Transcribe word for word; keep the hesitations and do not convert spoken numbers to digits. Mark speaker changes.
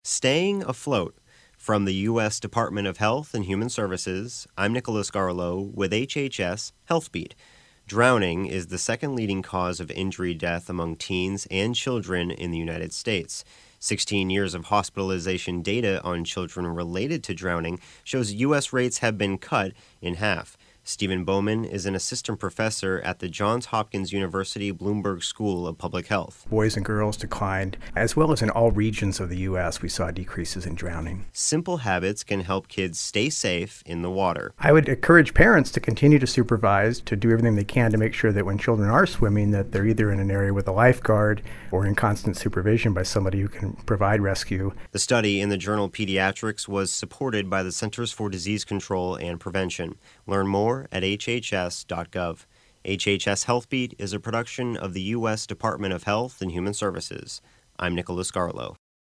Speaker 1: Staying afloat. From the U S Department of Health and Human Services, I'm Nicholas Garlow with H H S HealthBeat. Drowning is the second leading cause of injury death among teens and children in the United States. sixteen years of hospitalization data on children related to drowning shows U S rates have been cut in half. Stephen Bowman is an assistant professor at the Johns Hopkins University Bloomberg School of Public Health.
Speaker 2: Boys and girls declined, as well as in all regions of the U S, we saw decreases in drowning.
Speaker 1: Simple habits can help kids stay safe in the water.
Speaker 2: I would encourage parents to continue to supervise, to do everything they can to make sure that when children are swimming, that they're either in an area with a lifeguard or in constant supervision by somebody who can provide rescue.
Speaker 1: The study in the journal Pediatrics was supported by the Centers for Disease Control and Prevention. Learn more at H H S dot gov. H H S HealthBeat is a production of the U S Department of Health and Human Services. I'm Nicholas Garlow.